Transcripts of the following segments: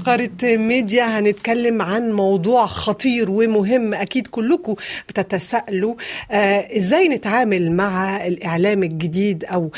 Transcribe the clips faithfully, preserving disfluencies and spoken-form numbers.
فقرة ميديا هنتكلم عن موضوع خطير ومهم. أكيد كلكم بتتساءلوا آه إزاي نتعامل مع الإعلام الجديد أو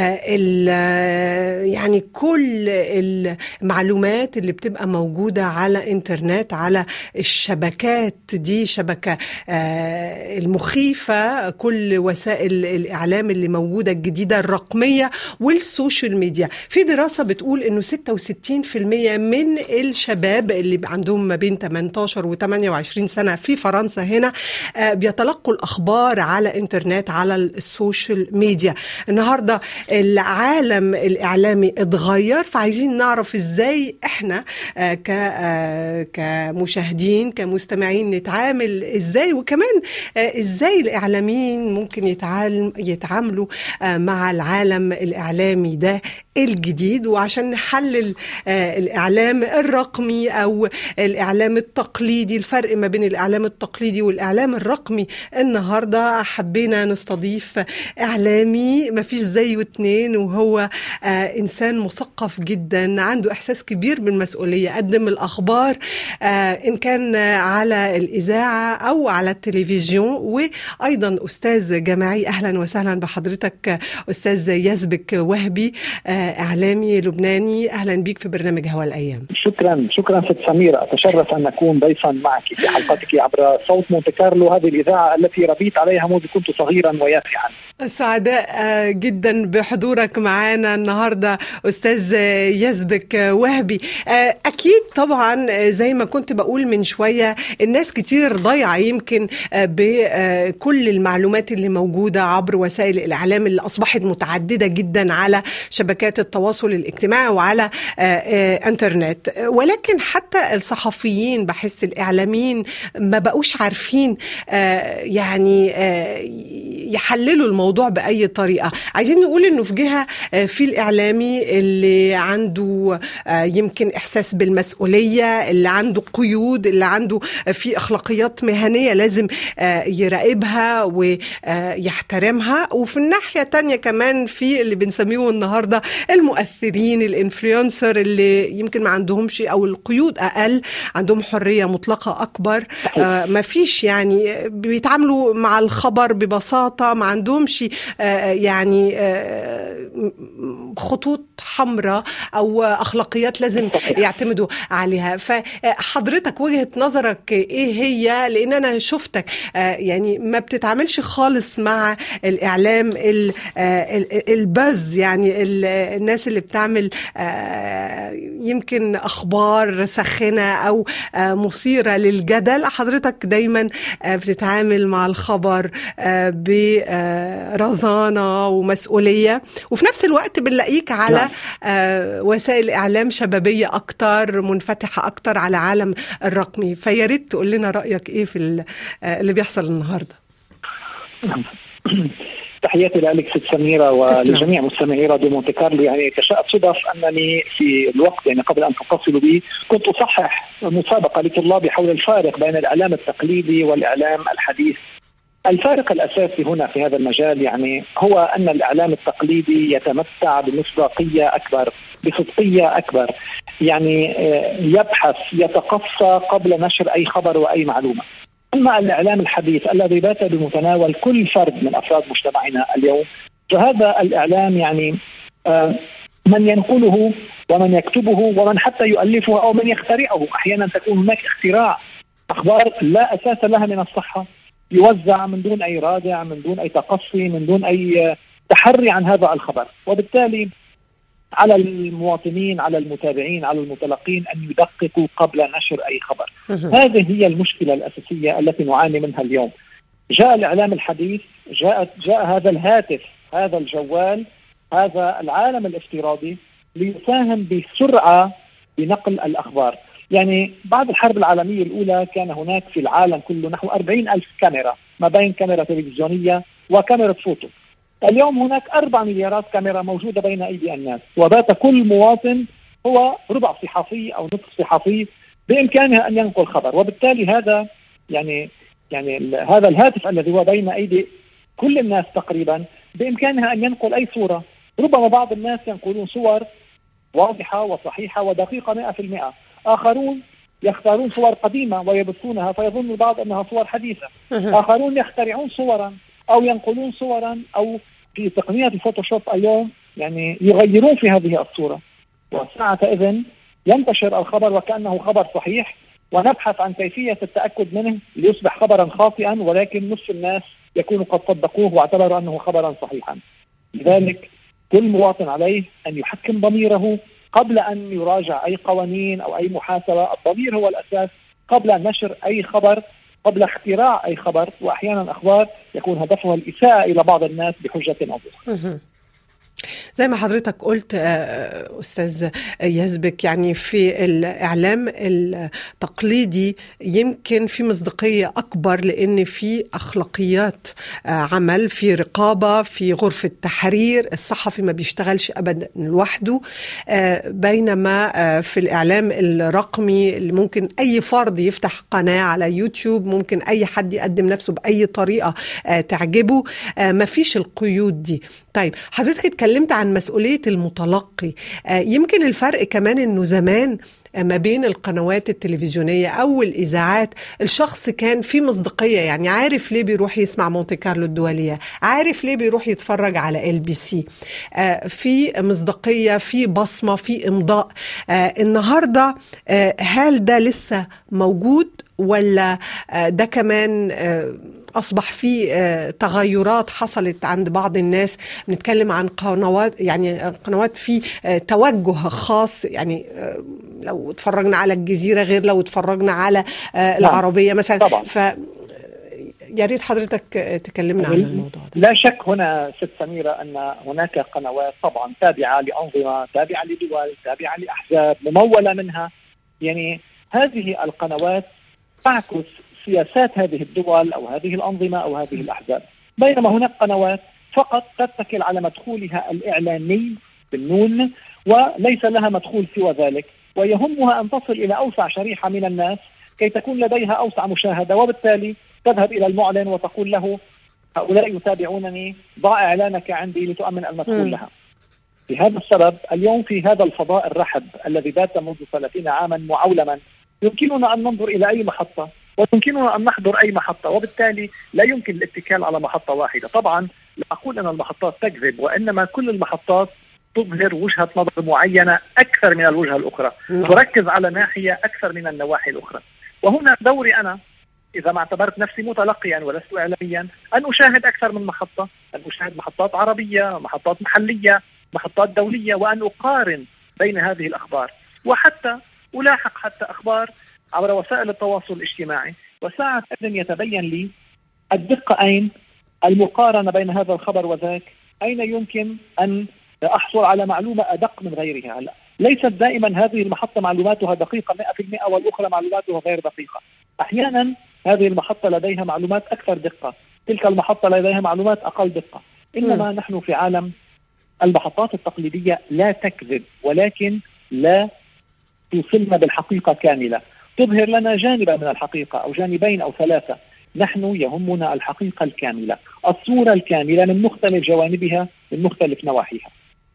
آه يعني كل المعلومات اللي بتبقى موجودة على إنترنت، على الشبكات دي، شبكة آه المخيفة، كل وسائل الإعلام اللي موجودة الجديدة الرقمية والسوشيال ميديا. في دراسة بتقول إنه ستة وستين بالمئة من الشباب اللي عندهم ما بين ثمانية عشر و ثمانية وعشرين سنة في فرنسا هنا بيتلقوا الأخبار على إنترنت، على السوشيال ميديا. النهاردة العالم الإعلامي اتغير، فعايزين نعرف إزاي إحنا كمشاهدين كمستمعين نتعامل إزاي، وكمان إزاي الإعلاميين ممكن يتعاملوا مع العالم الإعلامي ده الجديد. وعشان نحلل الإعلام الرقمي أو الإعلام التقليدي، الفرق ما بين الإعلام التقليدي والإعلام الرقمي، النهاردة حبينا نستضيف إعلامي ما فيش زيه اتنين، وهو إنسان مثقف جدا، عنده إحساس كبير بالمسؤولية، قدم الأخبار إن كان على الإذاعة أو على التلفزيون، وأيضا أستاذ جامعي. أهلا وسهلا بحضرتك أستاذ يزبك وهبي، إعلامي لبناني. أهلا بيك في برنامج هوا الأيام. شكرا شكرا ست سميرة، أتشرف أن أكون ضيفا معك في حلقتك عبر صوت مونte كارلو، هذه الإذاعة التي ربيت عليها منذ كنت صغيرا ويافعا. سعداء جدا بحضورك معنا النهاردة أستاذ يزبك وهبي. أكيد طبعا زي ما كنت بقول من شوية، الناس كتير ضايعة يمكن بكل المعلومات اللي موجودة عبر وسائل الإعلام اللي أصبحت متعددة جدا على شبكات التواصل الاجتماعي وعلى انترنت، ولكن حتى الصحفيين بحس الإعلاميين ما بقوش عارفين يعني يحللوا الموضوع بأي طريقة. عايزين نقول إنه في جهة في الإعلامي اللي عنده يمكن إحساس بالمسؤولية، اللي عنده قيود، اللي عنده في أخلاقيات مهنية لازم يراقبها ويحترمها، وفي الناحية التانية كمان في اللي بنسميه النهاردة المؤثرين، الانفلونسر، اللي يمكن ما عندهمش أو القيود أقل، عندهم حرية مطلقة أكبر، ما فيش يعني بيتعاملوا مع الخبر ببساطة، ما عندهمش يعني خطوط حمراء أو أخلاقيات لازم يعتمدوا عليها. فحضرتك وجهة نظرك إيه هي؟ لأن أنا شفتك يعني ما بتتعاملش خالص مع الإعلام البز، يعني الناس اللي بتعمل يمكن أخبار سخنة أو مثيرة للجدل. حضرتك دايما بتتعامل مع الخبر برزانة ومسؤولية، وفي نفس الوقت بنلاقيك على وسائل إعلام شبابية أكتر، منفتحة أكتر على عالم الرقمي. فياريت تقول لنا رأيك إيه في اللي بيحصل النهاردة. تحياتي لك ست سميرة ولجميع مستمعي راديو مونte كارلو. يعني تشاءت صدف أنني في الوقت يعني قبل أن تتصلوا بي كنت أصحح مسابقة لطلابي حول الفارق بين الإعلام التقليدي والإعلام الحديث. الفارق الأساسي هنا في هذا المجال يعني هو أن الإعلام التقليدي يتمتع بمصداقية أكبر، بصدقية أكبر، يعني يبحث يتقصى قبل نشر أي خبر وأي معلومة. أما الإعلام الحديث الذي بات بمتناول كل فرد من أفراد مجتمعنا اليوم، فهذا الإعلام يعني من ينقله ومن يكتبه ومن حتى يؤلفه أو من يخترعه. أحيانا تكون هناك اختراع أخبار لا أساس لها من الصحة، يوزع من دون أي رادع، من دون أي تقصي، من دون أي تحري عن هذا الخبر، وبالتالي على المواطنين، على المتابعين، على المتلقين أن يدققوا قبل نشر أي خبر. هذه هي المشكلة الأساسية التي نعاني منها اليوم. جاء الإعلام الحديث، جاء, جاء هذا الهاتف، هذا الجوال، هذا العالم الافتراضي ليساهم بسرعة بنقل الأخبار. يعني بعد الحرب العالمية الأولى كان هناك في العالم كله نحو أربعين ألف كاميرا، ما بين كاميرا تلفزيونية وكاميرا فوتو. اليوم هناك أربع مليارات كاميرا موجودة بين أيدي الناس، وبات كل مواطن هو ربع صحفي أو نصف صحفي بإمكانه أن ينقل خبر. وبالتالي هذا يعني يعني هذا الهاتف الذي هو بين أيدي كل الناس تقريبا بإمكانها أن ينقل أي صورة. ربما بعض الناس ينقلون صور واضحة وصحيحة ودقيقة مئة في المئة، آخرون يختارون صور قديمة ويبثونها فيظن البعض أنها صور حديثة. آخرون يخترعون صورا أو ينقلون صورا أو في تقنية الفوتوشوب اليوم يعني يغيرون في هذه الصورة، وساعة إذن ينتشر الخبر وكأنه خبر صحيح، ونبحث عن كيفية التأكد منه ليصبح خبرا خاطئا، ولكن نصف الناس يكونوا قد صدقوه واعتبروا أنه خبرا صحيحا. لذلك كل مواطن عليه أن يحكم ضميره قبل أن يراجع أي قوانين أو أي محاسبة. الضمير هو الأساس قبل نشر أي خبر، قبل اختراع أي خبر، وأحيانا أخبار يكون هدفها الإساءة إلى بعض الناس بحجة أو بأخرى. زي ما حضرتك قلت أستاذ يزبك، يعني في الإعلام التقليدي يمكن في مصداقية أكبر لأن في أخلاقيات عمل، في رقابة، في غرفة تحرير، الصحفي ما بيشتغلش أبدا لوحده، بينما في الإعلام الرقمي اللي ممكن أي فرد يفتح قناة على يوتيوب، ممكن أي حد يقدم نفسه بأي طريقة تعجبه، ما فيش القيود دي. طيب حضرتك اتكلمت عن مسؤولية المتلقي، يمكن الفرق كمان انه زمان ما بين القنوات التلفزيونية أو الإذاعات الشخص كان في مصداقية، يعني عارف ليه بيروح يسمع مونتي كارلو الدولية، عارف ليه بيروح يتفرج على إل بي سي، في مصداقية، في بصمة، في إمضاء. النهاردة هل ده لسه موجود ولا ده كمان أصبح في تغيرات حصلت عند بعض الناس؟ بنتكلم عن قنوات، يعني قنوات في توجه خاص، يعني لو اتفرجنا على الجزيرة غير لو اتفرجنا على العربية مثلا. طبعا. ف يا ريت حضرتك تكلمنا عن الموضوع ده. لا شك هنا ست سميرة أن هناك قنوات طبعا تابعة لأنظمة، تابعة لدول، تابعة لأحزاب، ممولة منها. يعني هذه القنوات تعكس سياسات هذه الدول أو هذه الأنظمة أو هذه الأحزاب، بينما هناك قنوات فقط تتكل على مدخولها الإعلامي بالنون وليس لها مدخول سوى ذلك، ويهمها أن تصل إلى أوسع شريحة من الناس كي تكون لديها أوسع مشاهدة، وبالتالي تذهب إلى المعلن وتقول له هؤلاء يتابعونني، ضع إعلانك عندي لتؤمن المدخول لها. بهذا السبب اليوم في هذا الفضاء الرحب الذي بات منذ ثلاثين عاما معولما، يمكننا أن ننظر إلى أي محطة ويمكننا أن نحضر أي محطة، وبالتالي لا يمكن الاتكال على محطة واحدة. طبعا لا أقول أن المحطات تكذب، وإنما كل المحطات تظهر وجهة نظر معينة أكثر من الوجهة الأخرى، تركز على ناحية أكثر من النواحي الأخرى. وهنا دوري أنا إذا ما اعتبرت نفسي متلقيا ولست إعلاميا أن أشاهد أكثر من محطة، أن أشاهد محطات عربية، محطات محلية، محطات دولية، وأن أقارن بين هذه الأخبار، وحتى ألاحق حتى أخبار عبر وسائل التواصل الاجتماعي، وساعة إذن يتبين لي الدقة أين، المقارنة بين هذا الخبر وذاك، أين يمكن أن أحصل على معلومة أدق من غيرها. لا. ليست دائما هذه المحطة معلوماتها دقيقة مئة بالمئة والأخرى معلوماتها غير دقيقة. أحيانا هذه المحطة لديها معلومات أكثر دقة، تلك المحطة لديها معلومات أقل دقة. إنما م. نحن في عالم المحطات التقليدية لا تكذب، ولكن لا توصلنا بالحقيقة كاملة، تظهر لنا جانبا من الحقيقة أو جانبين أو ثلاثة. نحن يهمنا الحقيقة الكاملة، الصورة الكاملة من مختلف جوانبها، من مختلف نواحيها.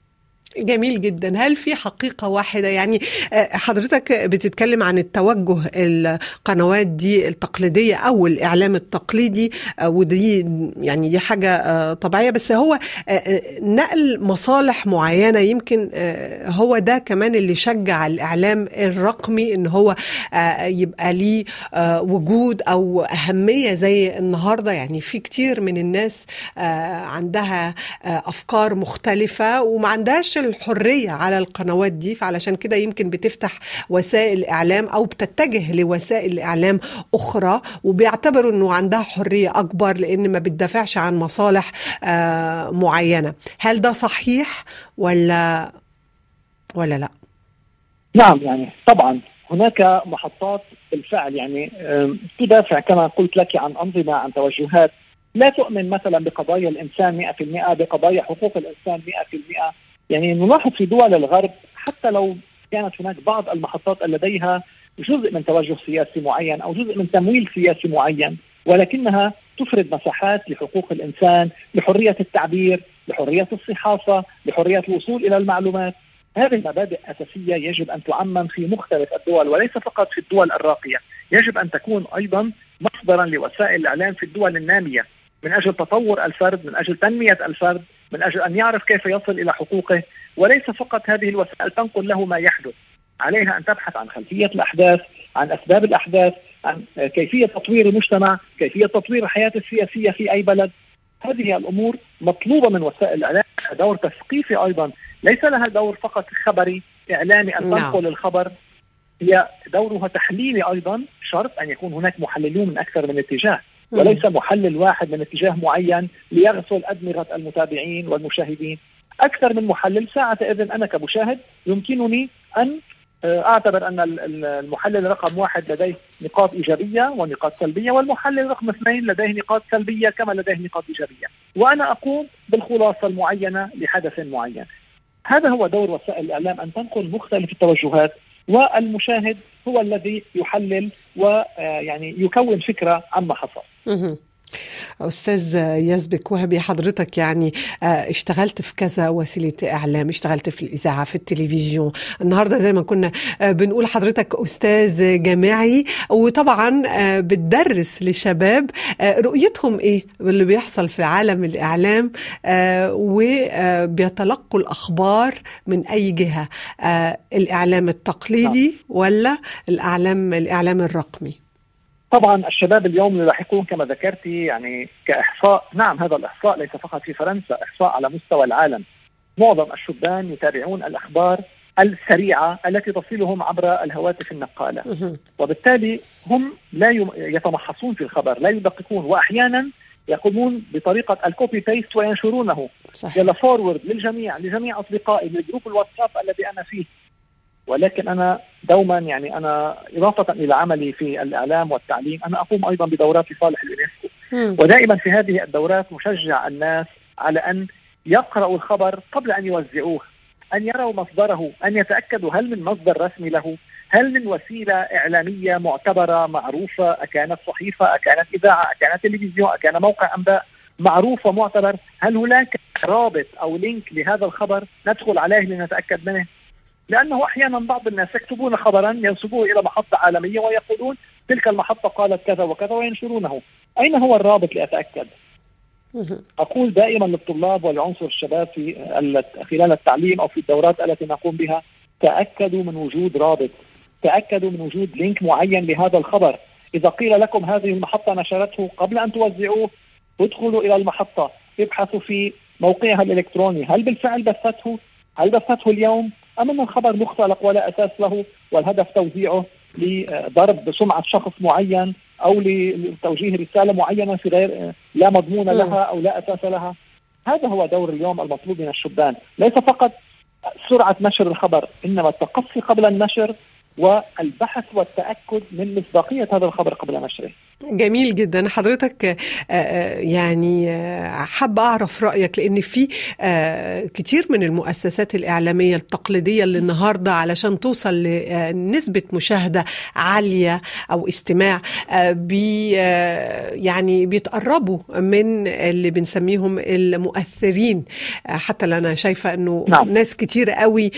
جميل جدا. هل في حقيقة واحدة؟ يعني حضرتك بتتكلم عن التوجه القنوات دي التقليدية أو الإعلام التقليدي، ودي يعني دي حاجة طبيعية، بس هو نقل مصالح معينة، يمكن هو ده كمان اللي شجع الإعلام الرقمي إن هو يبقى ليه وجود أو أهمية زي النهاردة. يعني في كتير من الناس عندها أفكار مختلفة وما عندهاش الحرية على القنوات دي، فعلشان كده يمكن بتفتح وسائل إعلام أو بتتجه لوسائل إعلام أخرى، وبيعتبروا أنه عندها حرية أكبر لأن ما بتدافعش عن مصالح آه معينة. هل ده صحيح ولا ولا لا؟ نعم، يعني طبعا هناك محطات بالفعل يعني تدافع كما قلت لك عن أنظمة، عن توجهات، لا تؤمن مثلا بقضايا الإنسان مئة بالمئة، بقضايا حقوق الإنسان مئة بالمئة. يعني نلاحظ في دول الغرب حتى لو كانت هناك بعض المحطات لديها جزء من توجه سياسي معين أو جزء من تمويل سياسي معين، ولكنها تفرد مساحات لحقوق الإنسان، لحرية التعبير، لحرية الصحافة، لحرية الوصول إلى المعلومات. هذه المبادئ أساسية يجب أن تعمم في مختلف الدول وليس فقط في الدول الراقية. يجب أن تكون أيضا مصدرا لوسائل الإعلام في الدول النامية من أجل تطور الفرد، من أجل تنمية الفرد، من أجل أن يعرف كيف يصل إلى حقوقه، وليس فقط هذه الوسائل تنقل له ما يحدث. عليها أن تبحث عن خلفية الأحداث، عن أسباب الأحداث، عن كيفية تطوير المجتمع، كيفية تطوير الحياة السياسية في أي بلد. هذه الأمور مطلوبة من وسائل الإعلام، دور تثقيفي أيضا، ليس لها دور فقط خبري إعلامي أن تنقل الخبر، هي دورها تحليلي أيضا، شرط أن يكون هناك محللون من أكثر من اتجاه، وليس محلل واحد من اتجاه معين ليغسل أدمغة المتابعين والمشاهدين. أكثر من محلل، ساعة إذن أنا كمشاهد يمكنني أن أعتبر أن المحلل رقم واحد لديه نقاط إيجابية ونقاط سلبية، والمحلل رقم اثنين لديه نقاط سلبية كما لديه نقاط إيجابية، وأنا أقوم بالخلاصة المعينة لحدث معين. هذا هو دور وسائل الإعلام، أن تنقل مختلف التوجهات، والمشاهد هو الذي يحلل ويعني يكون فكرة عما حصل. أستاذ يزبك وهبي، حضرتك يعني اشتغلت في كذا وسيلة إعلام، اشتغلت في الإذاعة، في التلفزيون، النهاردة زي ما كنا بنقول حضرتك أستاذ جامعي، وطبعا بتدرس لشباب رؤيتهم إيه اللي بيحصل في عالم الإعلام، وبيتلقوا الأخبار من أي جهة، الإعلام التقليدي ولا الإعلام الإعلام الرقمي؟ طبعا الشباب اليوم يلاحقون كما ذكرتي، يعني كإحصاء، نعم هذا الإحصاء ليس فقط في فرنسا، إحصاء على مستوى العالم. معظم الشبان يتابعون الأخبار السريعة التي تصلهم عبر الهواتف النقالة، وبالتالي هم لا يتمحصون في الخبر، لا يدققون، وأحيانا يقومون بطريقة الكوبي بيست وينشرونه يلا فورورد للجميع، لجميع أصدقائي، لجروب الواتساب الذي أنا فيه. ولكن أنا دوما يعني أنا إضافة إلى عملي في الإعلام والتعليم، أنا أقوم أيضا بدورات في صالح اليونسكو، ودائما في هذه الدورات مشجع الناس على أن يقرأوا الخبر قبل أن يوزعوه، أن يروا مصدره، أن يتأكدوا هل من مصدر رسمي له، هل من وسيلة إعلامية معتبرة معروفة، أكانت صحيفة، أكانت إذاعة، أكانت تلفزيون، أكان موقع أنباء معروف ومعتبر، هل هناك رابط أو لينك لهذا الخبر ندخل عليه لنتأكد منه. لأنه أحيانا بعض الناس يكتبون خبرا ينسبوه إلى محطة عالمية ويقولون تلك المحطة قالت كذا وكذا وينشرونه. أين هو الرابط لأتأكد؟ أقول دائما للطلاب ولعنصر الشباب في خلال التعليم أو في الدورات التي نقوم بها، تأكدوا من وجود رابط، تأكدوا من وجود لينك معين لهذا الخبر. إذا قيل لكم هذه المحطة نشرته، قبل أن توزعوه ادخلوا إلى المحطة، ابحثوا في موقعها الإلكتروني، هل بالفعل بثته؟ هل بثته اليوم؟ أم أن الخبر مختلق ولا أساس له، والهدف توزيعه لضرب سمعة شخص معين أو لتوجيه رسالة معينة في غير لا مضمون لها أو لا أساس لها. هذا هو دور اليوم المطلوب من الشبان، ليس فقط سرعة نشر الخبر، إنما التقصي قبل النشر والبحث والتأكد من مصداقية هذا الخبر قبل نشره. جميل جدا. حضرتك يعني حابة أعرف رأيك، لأن في كتير من المؤسسات الإعلامية التقليدية اللي النهاردة علشان توصل لنسبة مشاهدة عالية أو استماع بي يعني بيتقربوا من اللي بنسميهم المؤثرين. حتى أنا شايفة أنه نعم. ناس كتير قوي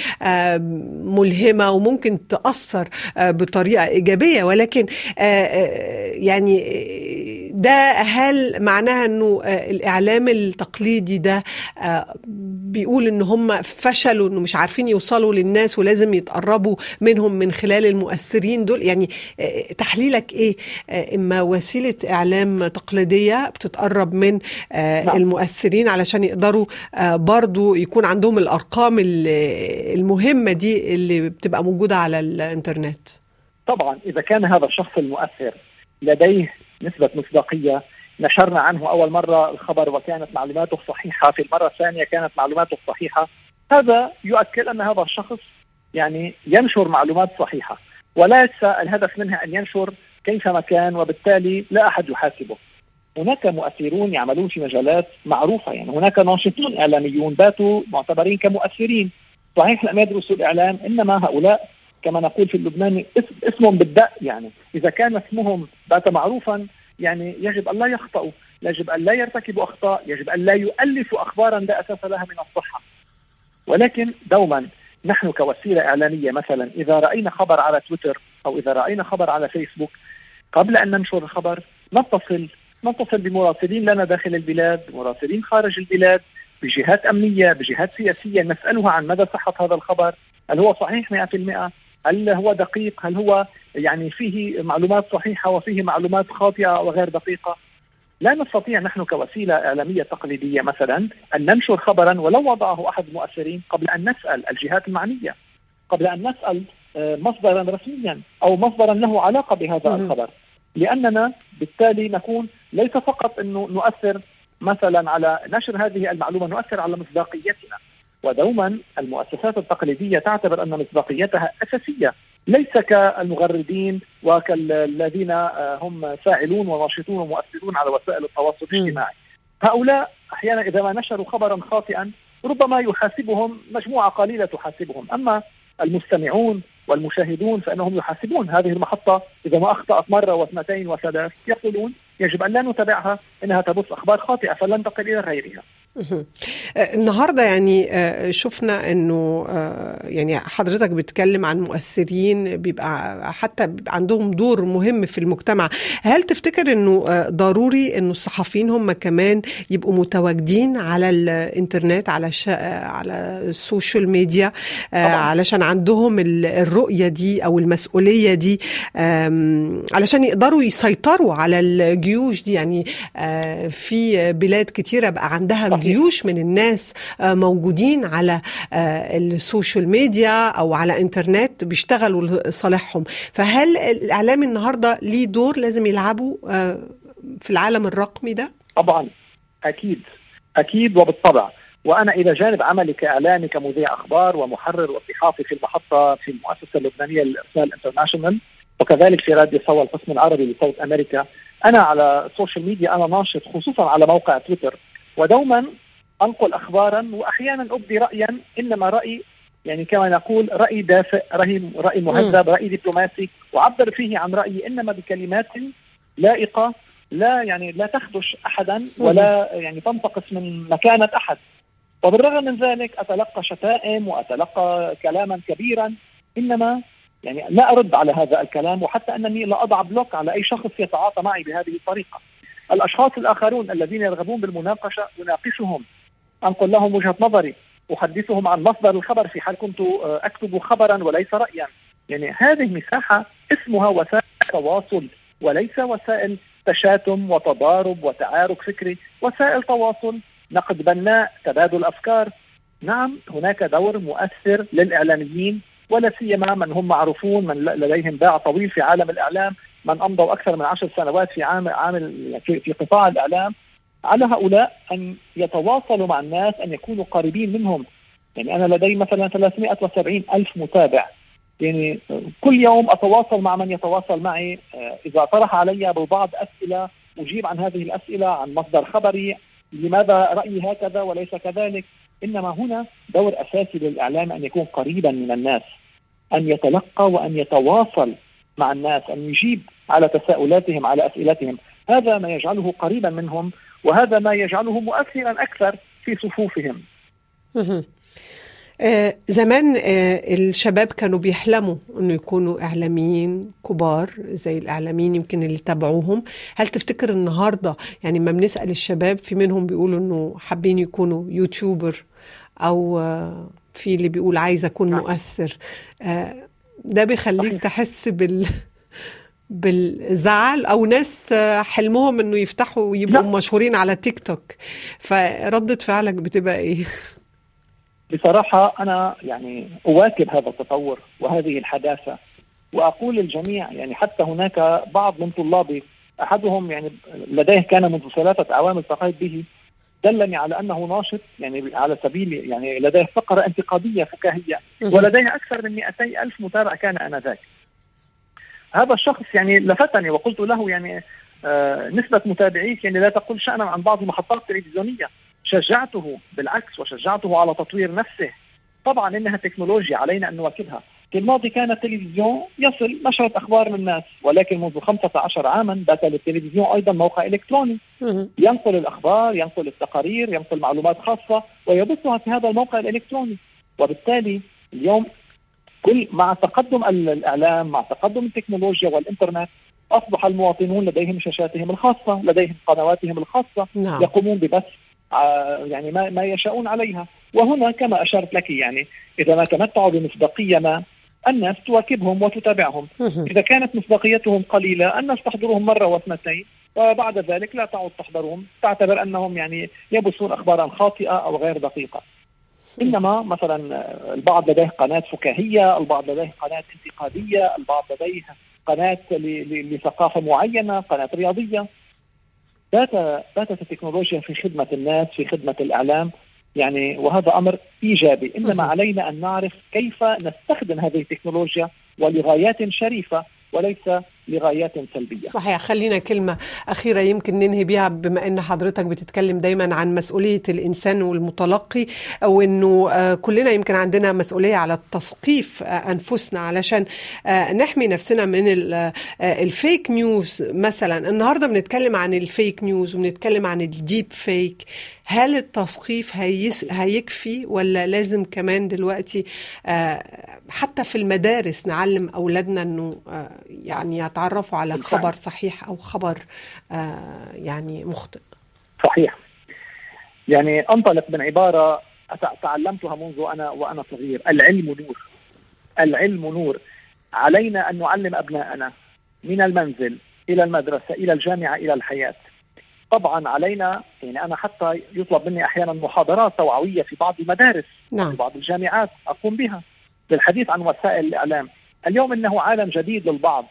ملهمة وممكن تأثر بطريقة إيجابية، ولكن يعني ده هل معناها أنه الإعلام التقليدي ده بيقول أنه هم فشلوا، أنه مش عارفين يوصلوا للناس ولازم يتقربوا منهم من خلال المؤثرين دول؟ يعني تحليلك إيه؟ إما وسيلة إعلام تقليدية بتتقرب من المؤثرين علشان يقدروا برضو يكون عندهم الأرقام المهمة دي اللي بتبقى موجودة على الإنترنت؟ طبعا إذا كان هذا الشخص المؤثر لديه نسبة مصداقية، نشرنا عنه أول مرة الخبر وكانت معلوماته صحيحة، في المرة الثانية كانت معلوماته صحيحة، هذا يؤكد أن هذا الشخص يعني ينشر معلومات صحيحة، وليس الهدف منها أن ينشر كيفما كان، وبالتالي لا أحد يحاسبه. هناك مؤثرون يعملون في مجالات معروفة، يعني هناك ناشطون إعلاميون باتوا معتبرين كمؤثرين، صحيح لم يدرسوا الإعلام، إنما هؤلاء كما نقول في اللبناني اسمهم بالدق، يعني إذا كان اسمهم بات معروفا يعني يجب أن لا يخطئوا، يجب أن لا يرتكبوا أخطاء، يجب أن لا يؤلفوا أخبارا لا أساس لها من الصحة. ولكن دوما نحن كوسيلة إعلامية مثلا إذا رأينا خبر على تويتر أو إذا رأينا خبر على فيسبوك، قبل أن ننشر الخبر نتصل نتصل بمراسلين لنا داخل البلاد، مراسلين خارج البلاد، بجهات أمنية، بجهات سياسية، نسألها عن مدى صحة هذا الخبر، هل هو صحيح مئة بالمئة؟ هل هو دقيق؟ هل هو يعني فيه معلومات صحيحة وفيه معلومات خاطئة وغير دقيقة؟ لا نستطيع نحن كوسيلة إعلامية تقليدية مثلا أن ننشر خبرا ولو وضعه أحد المؤثرين قبل أن نسأل الجهات المعنية، قبل أن نسأل مصدرا رسميا أو مصدرا له علاقة بهذا الخبر، لأننا بالتالي نكون ليس فقط أنه نؤثر مثلا على نشر هذه المعلومة، نؤثر على مصداقيتنا. ودوما المؤسسات التقليدية تعتبر أن مصداقيتها أساسية، ليس كالمغردين وكالذين هم فاعلون وناشطون ومؤثرون على وسائل التواصل الاجتماعي. هؤلاء أحيانا إذا ما نشروا خبرا خاطئا ربما يحاسبهم مجموعة قليلة تحاسبهم، أما المستمعون والمشاهدون فإنهم يحاسبون هذه المحطة إذا ما أخطأت مرة واثنتين وثلاث، يقولون يجب أن لا نتابعها، إنها تبث أخبار خاطئة فلننتقل إلى غيرها. النهاردة يعني شفنا أنه يعني حضرتك بتكلم عن مؤثرين بيبقى حتى بيبقى عندهم دور مهم في المجتمع. هل تفتكر أنه ضروري أنه الصحفيين هم كمان يبقوا متواجدين على الإنترنت، على على السوشيال ميديا، علشان عندهم الرؤية دي أو المسؤولية دي، علشان يقدروا يسيطروا على الجيوش دي؟ يعني في بلاد كتيرة بقى عندها جيوش من الناس موجودين على السوشيال ميديا أو على إنترنت بيشتغلوا لصالحهم، فهل الإعلام النهاردة ليه دور لازم يلعبه في العالم الرقمي ده؟ طبعا أكيد أكيد وبالطبع. وأنا إلى جانب عملي كإعلامي كمذيع أخبار ومحرر وصحافي في المحطة في المؤسسة اللبنانية للإرسال انترناشونال، وكذلك في راديو صوى القسم العربي لصوت أمريكا، أنا على السوشيال ميديا أنا ناشط خصوصا على موقع تويتر، ودوما أنقل أخبارا وأحيانا أبدي رأيا، إنما رأي يعني كما نقول رأي دافئ، رأي رأي مهذب، رأي دبلوماسي، وعبر فيه عن رأيي إنما بكلمات لائقة، لا يعني لا تخدش أحدا ولا يعني تنتقص من مكانة أحد. وبالرغم من ذلك أتلقى شتائم وأتلقى كلاما كبيرا، إنما يعني لا أرد على هذا الكلام، وحتى أنني لا أضع بلوك على أي شخص يتعاطى معي بهذه الطريقة. الأشخاص الآخرون الذين يرغبون بالمناقشة أناقشهم، أنقل لهم وجهة نظري، أحدثهم عن مصدر الخبر في حال كنت أكتب خبرا وليس رأيا. يعني هذه مساحة اسمها وسائل تواصل وليس وسائل تشاتم وتضارب وتعارك فكري، وسائل تواصل، نقد بناء، تبادل أفكار. نعم هناك دور مؤثر للإعلاميين، ولا سيما من هم معروفون، من لديهم باع طويل في عالم الإعلام، من أمضوا أكثر من عشر سنوات في عامل عامل في, في قطاع الإعلام. على هؤلاء أن يتواصلوا مع الناس، أن يكونوا قريبين منهم. يعني أنا لدي مثلا ثلاثمائة وسبعين ألف متابع، يعني كل يوم أتواصل مع من يتواصل معي، إذا طرح علي ببعض أسئلة أجيب عن هذه الأسئلة، عن مصدر خبري، لماذا رأيي هكذا وليس كذلك. إنما هنا دور أساسي للإعلام أن يكون قريبا من الناس، أن يتلقى وأن يتواصل مع الناس، أن يجيب على تساؤلاتهم، على أسئلتهم. هذا ما يجعله قريبا منهم، وهذا ما يجعله مؤثرا أكثر في صفوفهم. آه زمان آه الشباب كانوا بيحلموا أنه يكونوا إعلاميين كبار زي الإعلاميين يمكن اللي تابعوهم. هل تفتكر النهاردة يعني ما بنسأل الشباب في منهم بيقولوا أنه حابين يكونوا يوتيوبر، أو آه في اللي بيقول عايز أكون مؤثر؟ آه ده بيخليك تحس بال بالزعل، او ناس حلمهم انه يفتحوا ويبقوا لا. مشهورين على تيك توك، فردة فعلك بتبقى ايه؟ بصراحة انا يعني اواكب هذا التطور وهذه الحداثة، واقول للجميع يعني حتى هناك بعض من طلابي احدهم يعني لديه كان منذ ثلاثة اعوام التقيت به، دلني على انه ناشط، يعني على سبيل يعني لديه فقرة انتقادية فكاهية ولديه اكثر من مئتي الف متابع كان انذاك. هذا الشخص يعني لفتني وقلت له يعني آه نسبة متابعيك يعني لا تقل شأنا عن بعض المحطات التلفزيونية. شجعته بالعكس وشجعته على تطوير نفسه. طبعا إنها تكنولوجيا علينا أن نواكبها. في الماضي كان التلفزيون يصل نشرة أخبار للناس، ولكن منذ خمسة عشر عاما بات للتلفزيون أيضا موقع إلكتروني ينقل الأخبار، ينقل التقارير، ينقل معلومات خاصة ويبثها في هذا الموقع الإلكتروني. وبالتالي اليوم كل مع تقدم الإعلام، مع تقدم التكنولوجيا والإنترنت، أصبح المواطنون لديهم شاشاتهم الخاصة، لديهم قنواتهم الخاصة، نعم. يقومون ببث يعني ما ما يشاءون عليها. وهنا كما أشرت لك يعني إذا ما تمتعوا بمصداقية ما الناس تواكبهم وتتابعهم. إذا كانت مصداقيتهم قليلة الناس تحضرهم مرة واثنتين وبعد ذلك لا تعود تحضرهم، تعتبر أنهم يعني يبثون أخبارا خاطئة أو غير دقيقة. إنما مثلا البعض لديه قناة فكاهية، البعض لديه قناة انتقادية، البعض لديه قناة لثقافة معينة، قناة رياضية. باتت التكنولوجيا في خدمة الناس، في خدمة الإعلام يعني، وهذا أمر إيجابي. إنما علينا أن نعرف كيف نستخدم هذه التكنولوجيا ولغايات شريفة وليس لغايات سلبية. صحيح. خلينا كلمة أخيرة يمكن ننهي بها، بما أن حضرتك بتتكلم دايما عن مسؤولية الإنسان والمتلقي، أو أنه كلنا يمكن عندنا مسؤولية على التثقيف أنفسنا علشان نحمي نفسنا من الفيك نيوز. مثلا النهاردة بنتكلم عن الفيك نيوز وبنتكلم عن الديب فيك. هل التثقيف هيكفي ولا لازم كمان دلوقتي حتى في المدارس نعلم أولادنا أنه يعني يتعرفوا على خبر صحيح أو خبر يعني مخطئ؟ صحيح. يعني أنطلق من عبارة تعلمتها منذ أنا وأنا صغير: العلم نور. العلم نور. علينا أن نعلم أبناءنا من المنزل إلى المدرسة إلى الجامعة إلى الحياة. طبعا علينا يعني أنا حتى يطلب مني أحيانا محاضرات توعوية في بعض المدارس، نعم. في بعض الجامعات أقوم بها للحديث عن وسائل الإعلام. اليوم إنه عالم جديد للبعض.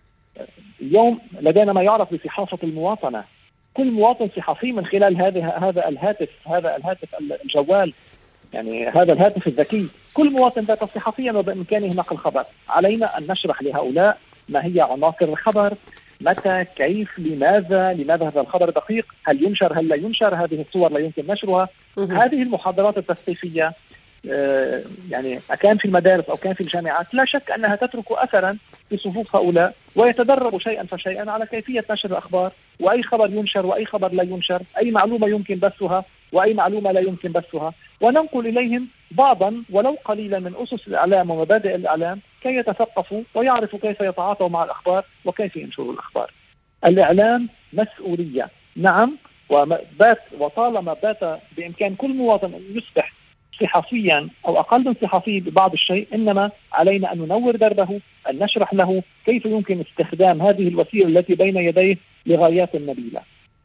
اليوم لدينا ما يعرف بصحافة المواطنة. كل مواطن صحفي من خلال هذا هذا الهاتف هذا الهاتف الجوال، يعني هذا الهاتف الذكي. كل مواطن بات صحفيا وبإمكانه نقل خبر. علينا أن نشرح لهؤلاء ما هي عناصر الخبر، متى، كيف، لماذا، لماذا هذا الخبر دقيق، هل ينشر، هل لا ينشر، هذه الصور لا يمكن نشرها. هذه المحاضرات التثقيفية يعني أكان في المدارس أو كان في الجامعات، لا شك أنها تترك أثرا في صفوف هؤلاء، ويتدربوا شيئا فشيئا على كيفية نشر الأخبار، وأي خبر ينشر وأي خبر لا ينشر، أي معلومة يمكن بثها وأي معلومة لا يمكن بثها، وننقل إليهم بعضا ولو قليلا من أسس الإعلام ومبادئ الإعلام كي يتثقفوا ويعرفوا كيف يتعاطوا مع الأخبار وكيف ينشروا الأخبار. الإعلام مسؤولية، نعم، وبات وطالما بات بإمكان كل مواطن أن يصبح صحفيا أو أقل من صحفي ببعض الشيء، إنما علينا أن ننور دربه، أن نشرح له كيف يمكن استخدام هذه الوسيلة التي بين يديه لغايات نبيلة.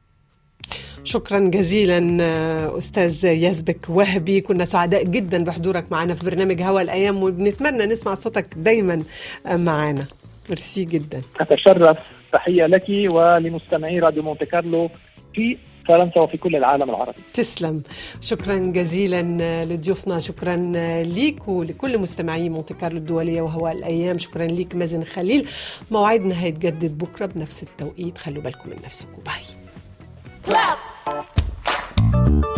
شكرا جزيلا أستاذ يزبك وهبي، كنا سعداء جدا بحضورك معنا في برنامج هوا الأيام، وبنتمنى نسمع صوتك دايما معنا. ميرسي جدا. أتشرف. تحية لك ولمستمعي راديو مونتي كارلو في فرنسا وفي كل العالم العربي. تسلم. شكرا جزيلا لضيوفنا، شكرا ليك ولكل مستمعي مونتي كارلو الدولية وهواء الأيام. شكرا ليك مازن خليل. موعدنا هيتجدد بكرة بنفس التوقيت. خلوا بالكم من نفسكم. باي.